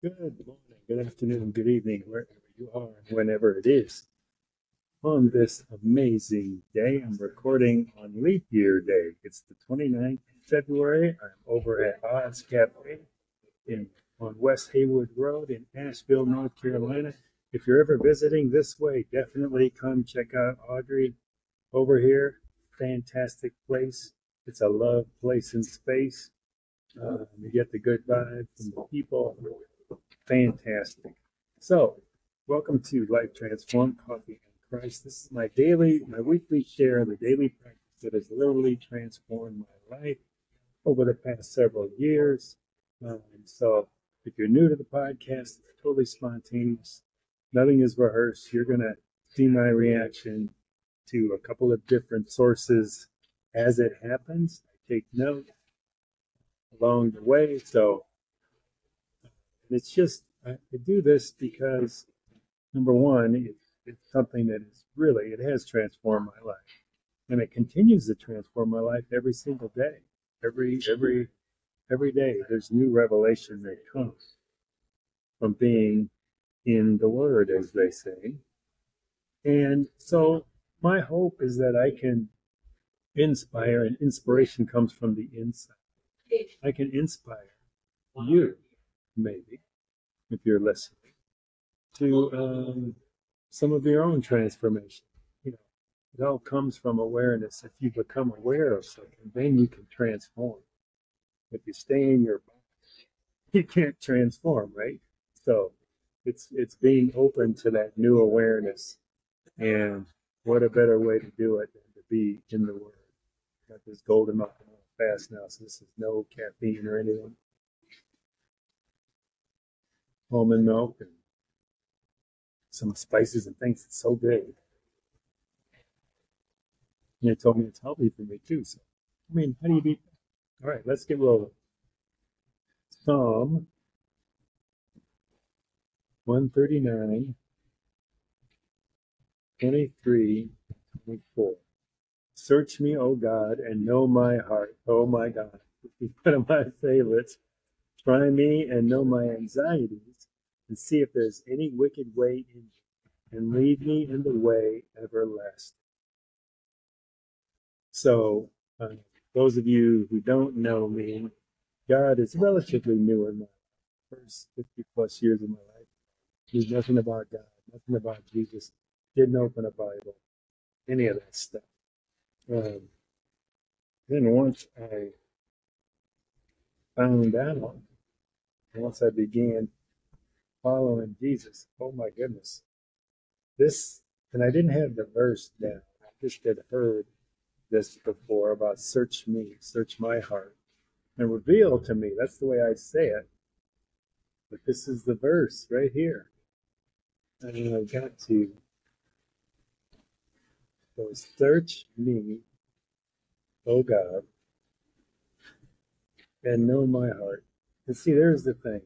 Good morning, good afternoon, good evening, wherever you are, and whenever it is. On this amazing day, I'm recording on Leap Year Day. It's the 29th of February. I'm over at Oz Cafe on West Haywood Road in Asheville, North Carolina. If you're ever visiting this way, definitely come check out Audrey over here. Fantastic place. It's a love place and space. You get the good vibes from the people. Fantastic. So, welcome to Life Transformed Coffee and Christ. This is my weekly share of the daily practice that has literally transformed my life over the past several years. So, if you're new to the podcast, it's totally spontaneous. Nothing is rehearsed. You're going to see my reaction to a couple of different sources as it happens. I take note along the way. So, and it's just, I do this because, number one, it's something that is really, it has transformed my life. And it continues to transform my life every single day. Every day, there's new revelation that comes from being in the Word, as they say. And so my hope is that I can inspire, and inspiration comes from the inside. I can inspire you, maybe, if you're listening, to some of your own transformation. You know, it all comes from awareness. If you become aware of something, then you can transform. If you stay in your box, you can't transform, right? So it's being open to that new awareness. And what a better way to do it than to be in the Word. Got this golden milk and all fast now, so this is no caffeine or anything. Almond milk and some spices and things. It's so good. And they told me it's healthy for me too. So, I mean, how do you beat that? All right, let's get rolling. Psalm 139, 23, 24. Search me, O God, and know my heart. Oh my God. This is one of my favorites. Try me and know my anxieties, and see if there's any wicked way in me, and lead me in the way everlasting. So, those of you who don't know me, God is relatively new in my first 50 plus years of my life. Knew nothing about God, nothing about Jesus, didn't open a Bible, any of that stuff. Then once I found out, once I began following Jesus, oh my goodness, this, and I didn't have the verse down. I just had heard this before about search me, search my heart, and reveal to me. That's the way I say it. But this is the verse right here. And I've got to go search me, O God, and know my heart. And see, there's the thing.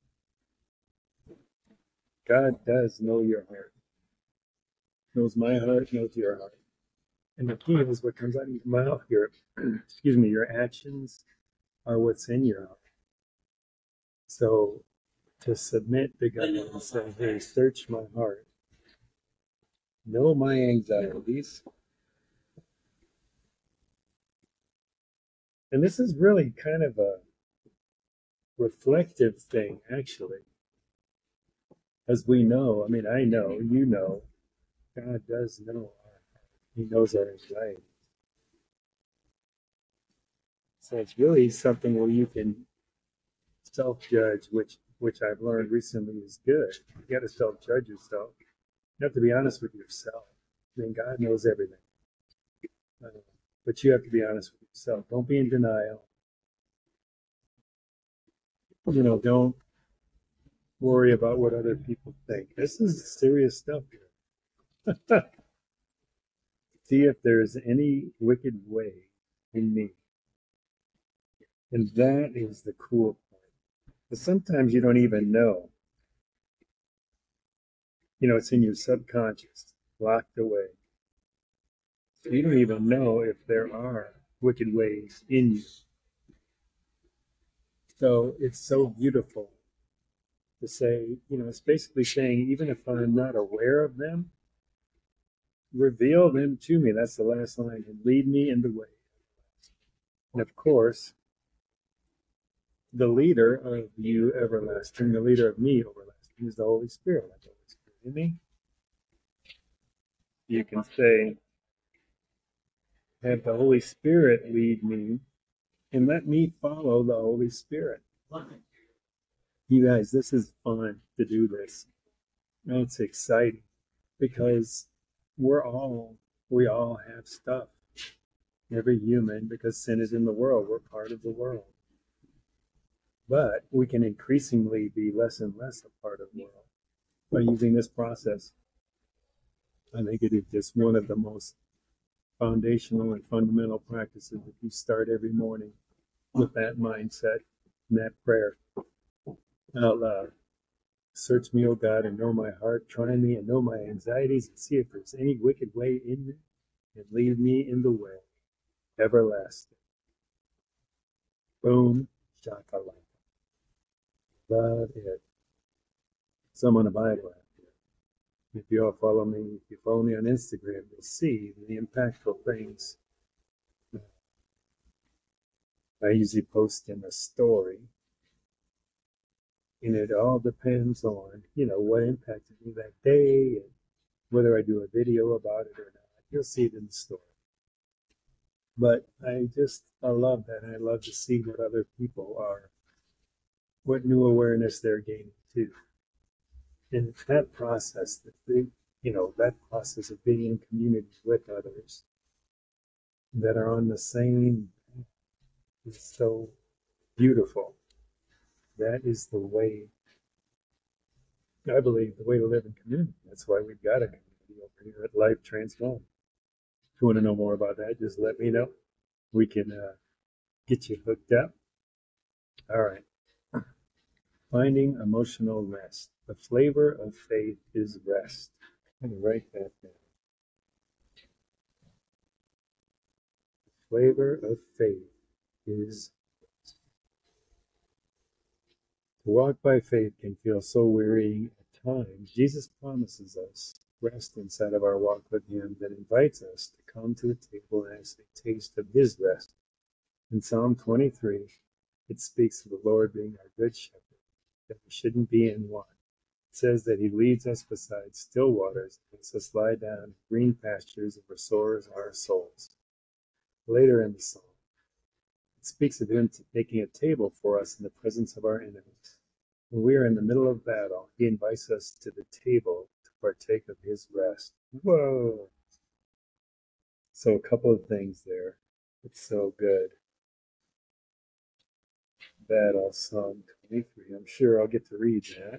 God does know your heart. Knows my heart, knows your heart. And the key is what comes out of your mouth, your excuse me, your actions are what's in your heart. So to submit to God and say, hey, search my heart. Know my anxieties. And this is really kind of a reflective thing, actually. As we know, I mean, I know, you know, God does know our heart. He knows our anxiety. So it's really something where you can self-judge, which I've learned recently is good. You got to self-judge yourself. You have to be honest with yourself. I mean, God knows everything. But you have to be honest with yourself. Don't be in denial. You know, don't worry about what other people think. This is serious stuff here. See if there's any wicked way in me. And that is the cool part. But sometimes you don't even know. You know, it's in your subconscious, locked away. So you don't even know if there are wicked ways in you. So it's so beautiful to say, it's basically saying, even if I'm not aware of them, reveal them to me. That's the last line. And lead me in the way. And of course, the leader of you everlasting, the leader of me everlasting is the Holy Spirit. Like the Holy Spirit in me. You can say, have the Holy Spirit lead me and let me follow the Holy Spirit. You guys, this is fun to do this. It's exciting because we all have stuff. Every human, because sin is in the world, we're part of the world. But we can increasingly be less and less a part of the world by using this process. I think it is just one of the most foundational and fundamental practices if you start every morning with that mindset and that prayer out loud. Search me, O God, and know my heart. Try me and know my anxieties, and see if there's any wicked way in me, and lead me in the way everlasting. Boom, shakalaka. Love it. Some on the Bible app here. If you all follow me, if you follow me on Instagram, you'll see the impactful things I usually post in a story. And it all depends on, what impacted me that day and whether I do a video about it or not. You'll see it in the story. But I love that. And I love to see what other people are, what new awareness they're gaining too. And that process, that process of being in community with others that are on the same path is so beautiful. That is the way, I believe, the way to live in community. That's why we've got a community over here at Life Transformed. If you want to know more about that, just let me know. We can get you hooked up. All right. Finding emotional rest. The flavor of faith is rest. I'm going to write that down. The flavor of faith is rest. To walk by faith can feel so wearying at times. Jesus promises us rest inside of our walk with Him, that invites us to come to the table and actually taste of His rest. In Psalm 23, it speaks of the Lord being our good shepherd, that we shouldn't be in want. It says that He leads us beside still waters, and makes us lie down in green pastures, and restores our souls. Later in the psalm, it speaks of Him making a table for us in the presence of our enemies. When we are in the middle of battle, He invites us to the table to partake of His rest. Whoa! So a couple of things there. It's so good. Battle, Psalm 23. I'm sure I'll get to read that.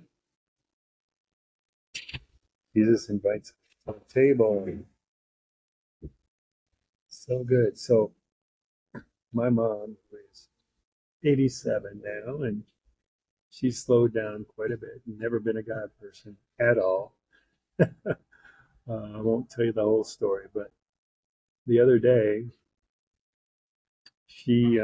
Jesus invites us to the table. So good. So my mom is 87 now, and she's slowed down quite a bit. Never been a God person at all. I won't tell you the whole story, but the other day she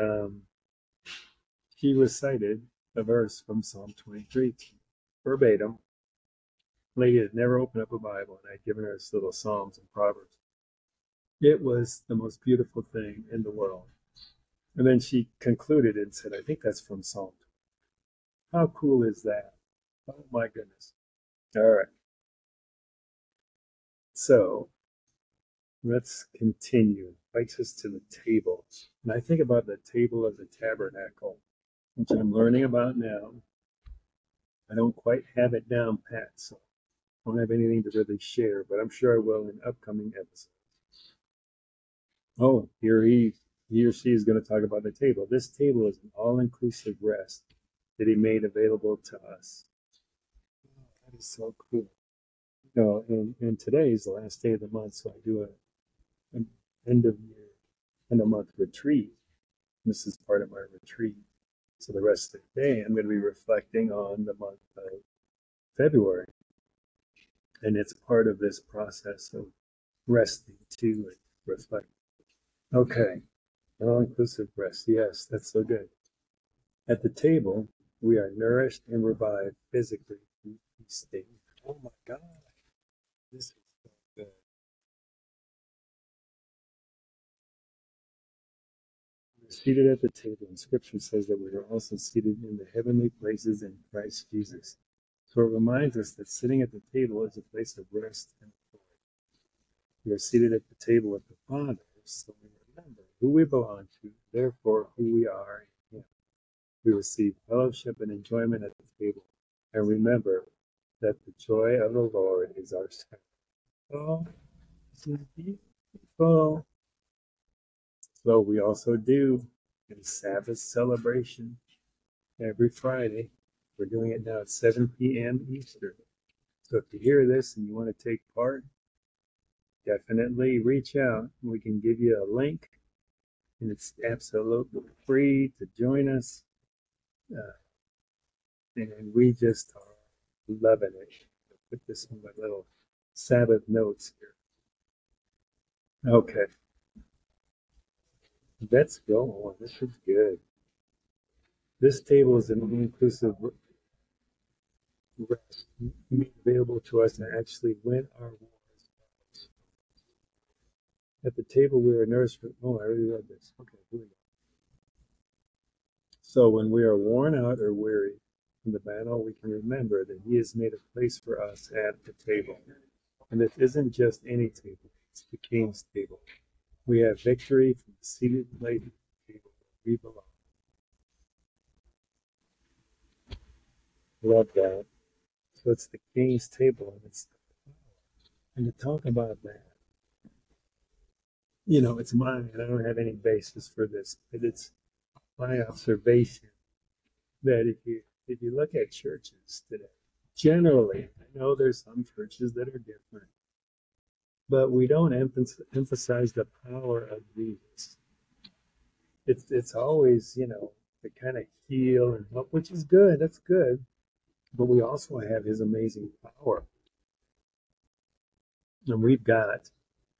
recited a verse from Psalm 23 verbatim. Lady had never opened up a Bible, and I'd given her this little Psalms and Proverbs. It was the most beautiful thing in the world. And then she concluded and said, I think that's from Psalm 20. How cool is that? Oh my goodness. All right. So let's continue. Invites us to the table. And I think about the table of the tabernacle, which I'm learning about now. I don't quite have it down pat, so I don't have anything to really share, but I'm sure I will in upcoming episodes. Oh, here he or she is going to talk about the table. This table is an all-inclusive rest that He made available to us. Oh, that is so cool. And today is the last day of the month, so I do an end of month retreat. This is part of my retreat. So the rest of the day, I'm going to be reflecting on the month of February. And it's part of this process of resting too and reflecting. Okay, all-inclusive rest. Yes, that's so good. At the table, We are nourished and revived physically through feasting. Oh my God, this is so good. We're seated at the table, and Scripture says that we are also seated in the heavenly places in Christ Jesus. So it reminds us that sitting at the table is a place of rest and authority. We are seated at the table with the Father, so we remember who we belong to, therefore who we are in Him. We receive fellowship and enjoyment at the table, and remember that the joy of the Lord is our strength. Oh, this is beautiful. So we also do a Sabbath celebration every Friday. We're doing it now at 7 p.m. Eastern. So if you hear this and you want to take part, definitely reach out. We can give you a link, and it's absolutely free to join us. And we just are loving it. I'll put this in my little Sabbath notes here. Okay, let's go on. This is good. This table is an inclusive rest made available to us to actually win our wars. At the table, we are nourished. Oh, I already read this. Okay, here we go. So when we are worn out or weary from the battle, we can remember that He has made a place for us at the table. And it isn't just any table, it's the King's table. We have victory from the seated place at the table where we belong. Love that. So it's the King's table, and to talk about that, it's mine. I don't have any basis for this, but it's my observation that if you look at churches today, generally, I know there's some churches that are different, but we don't emphasize the power of Jesus. It's always, to kind of heal and help, which is good. That's good. But we also have His amazing power. And we've got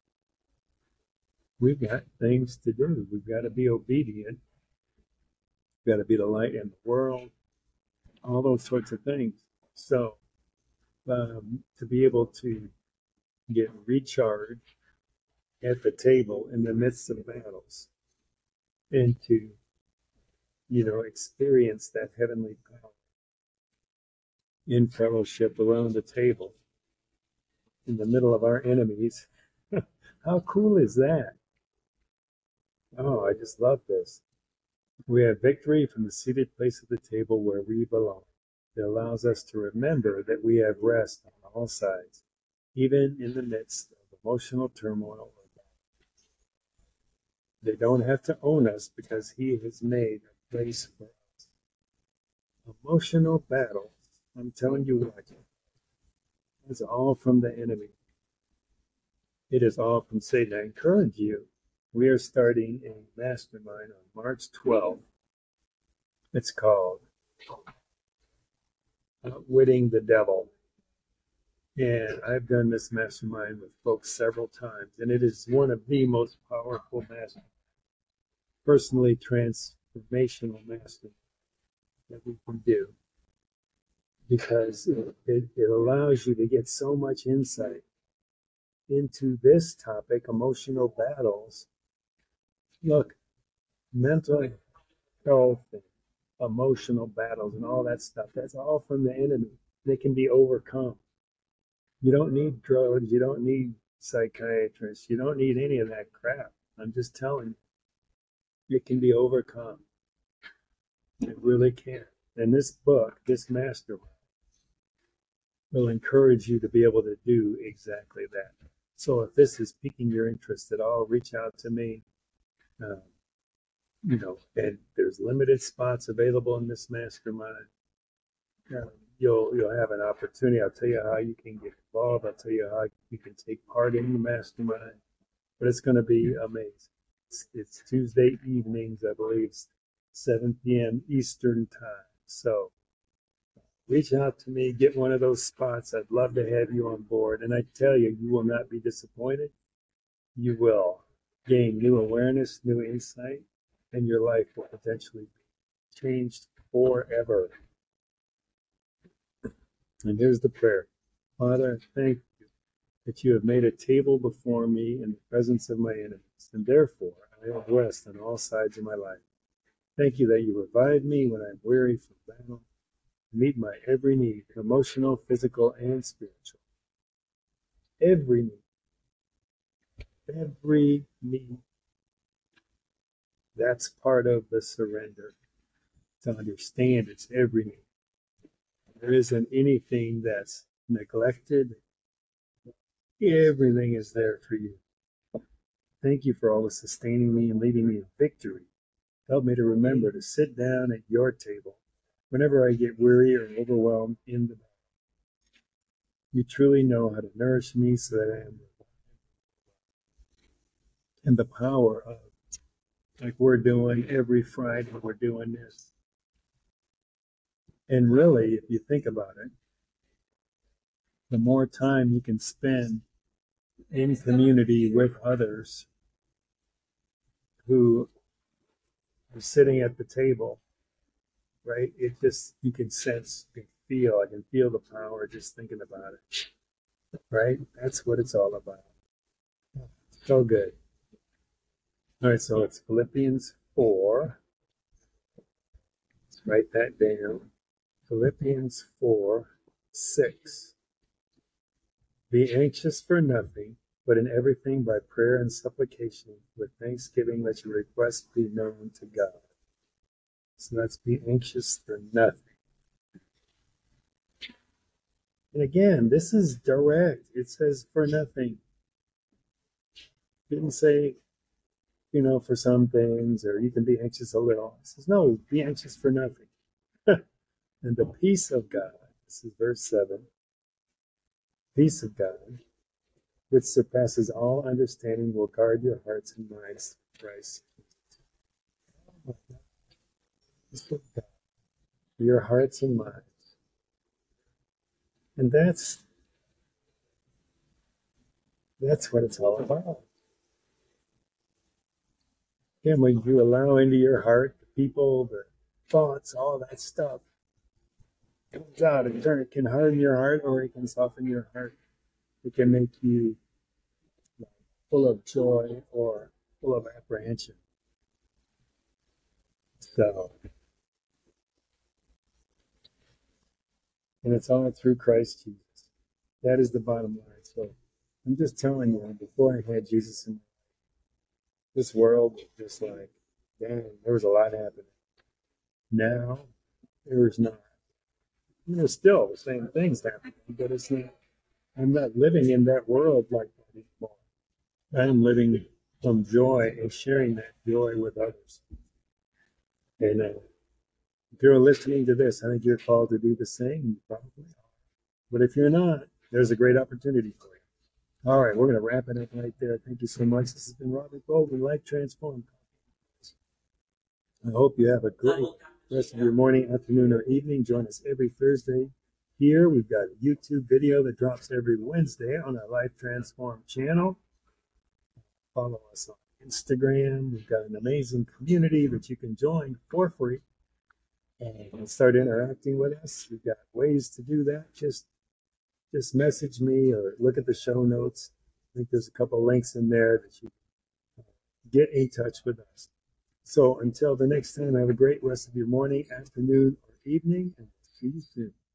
things to do. We've got to be obedient. We've got to be the light in the world, all those sorts of things. So to be able to get recharged at the table in the midst of battles and to, experience that heavenly power in fellowship around the table in the middle of our enemies. How cool is that? Oh, I just love this. We have victory from the seated place of the table where we belong. It allows us to remember that we have rest on all sides, even in the midst of emotional turmoil. They don't have to own us because He has made a place for us. Emotional battles, I'm telling you what, it's all from the enemy. It is all from Satan. I encourage you. We are starting a mastermind on March 12th. It's called Outwitting the Devil. And I've done this mastermind with folks several times, and it is one of the most powerful personally transformational masterminds that we can do, because it allows you to get so much insight into this topic, emotional battles. Look, mental health and emotional battles and all that stuff, that's all from the enemy. They can be overcome. You don't need drugs. You don't need psychiatrists. You don't need any of that crap. I'm just telling you, it can be overcome. It really can. And this book, this mastermind, will encourage you to be able to do exactly that. So if this is piquing your interest at all, reach out to me. And there's limited spots available in this mastermind. You'll have an opportunity. I'll tell you how you can get involved. I'll tell you how you can take part in the mastermind. But it's going to be amazing. It's Tuesday evenings, I believe, 7 p.m. Eastern time. So reach out to me, get one of those spots. I'd love to have you on board. And I tell you, you will not be disappointed. You will gain new awareness, new insight, and your life will potentially be changed forever. And here's the prayer. Father, thank you that you have made a table before me in the presence of my enemies, and therefore I have rest on all sides of my life. Thank you that you revive me when I'm weary from battle, meet my every need, emotional, physical, and spiritual. Every need. That's part of the surrender, to understand it's every need. There isn't anything that's neglected. Everything is there for you. Thank you for always sustaining me and leading me in victory. Help me to remember to sit down at your table whenever I get weary or overwhelmed in the battle. You truly know how to nourish me so that I am in the power of, like we're doing every Friday, we're doing this. And really, if you think about it, the more time you can spend in community with others who are sitting at the table, right? It just, you can sense, you can feel, I can feel the power just thinking about it, right? That's what it's all about. So good. All right, so it's Philippians 4. Let's write that down. Philippians 4:6. Be anxious for nothing, but in everything by prayer and supplication, with thanksgiving let your requests be known to God. So let's be anxious for nothing. And again, this is direct. It says for nothing. It didn't say, for some things, or you can be anxious a little. It says, no, be anxious for nothing. And the peace of God, this is verse 7, peace of God, which surpasses all understanding, will guard your hearts and minds through Christ. Your hearts and minds. And that's what it's all about. Again, when you allow into your heart the people, the thoughts, all that stuff, it comes out. It can harden your heart or it can soften your heart. It can make you full of joy or full of apprehension. So, and it's all through Christ Jesus. That is the bottom line. So I'm just telling you, before I had Jesus in this world, was just like, dang, there was a lot happening. Now, there is not. There's still the same things happening, but it's not. I'm not living in that world like that anymore. I'm living from joy and sharing that joy with others. And if you're listening to this, I think you're called to do the same. You probably are. But if you're not, there's a great opportunity for you. All right, we're going to wrap it up right there. Thank you so much. This has been Robert Golden, Life Transformed. I hope you have a great rest of your morning, afternoon, or evening. Join us every Thursday here. We've got a YouTube video that drops every Wednesday on our Life Transformed channel. Follow us on Instagram. We've got an amazing community that you can join for free and start interacting with us. We've got ways to do that. Just message me or look at the show notes. I think there's a couple links in there that you can get in touch with us. So until the next time, have a great rest of your morning, afternoon, or evening, and see you soon.